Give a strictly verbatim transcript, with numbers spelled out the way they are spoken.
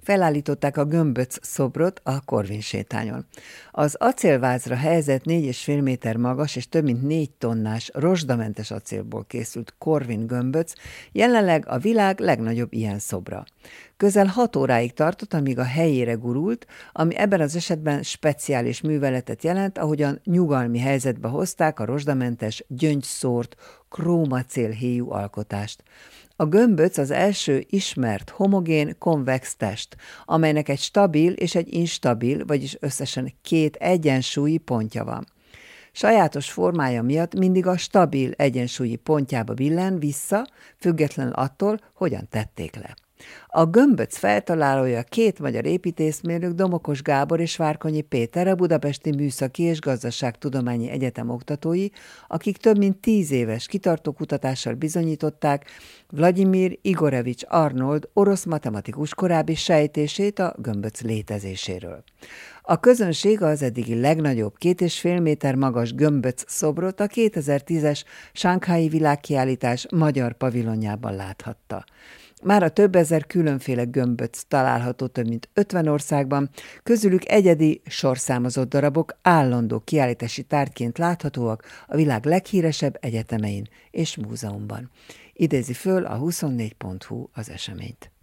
felállították a gömböc szobrot a Corvin sétányon. Az acélvázra helyezett négy és fél méter magas és több mint négy tonnás rozsdamentes acélból készült Corvin gömböc jelenleg a világ legnagyobb ilyen szobra. Közel hat óráig tartott, amíg a helyére gurult, ami ebben az esetben speciális műveletet jelent, ahogyan nyugalmi helyzetbe hozták a rozsdamentes, gyöngyszórt, krómacélhéjú alkotást. A gömböc az első ismert homogén konvex test, amelynek egy stabil és egy instabil, vagyis összesen két egyensúlyi pontja van. Sajátos formája miatt mindig a stabil egyensúlyi pontjába billen vissza, függetlenül attól, hogyan tették le. A gömböc feltalálója két magyar építészmérnök, Domokos Gábor és Várkonyi Péter, a Budapesti Műszaki és Gazdaságtudományi Egyetem oktatói, akik több mint tíz éves kitartó kutatással bizonyították Vladimir Igorevics Arnold orosz matematikus korábbi sejtését a gömböc létezéséről. A közönség az eddigi legnagyobb két és fél méter magas gömböc szobrot a kétezer-tízes Shanghai világkiállítás magyar pavilonjában láthatta. Már a több ezer különféle gömböc található több mint ötven országban, közülük egyedi, sorszámozott darabok állandó kiállítási tárgyként láthatóak a világ leghíresebb egyetemein és múzeumban. Idézi föl a huszonnégy pont hu az eseményt.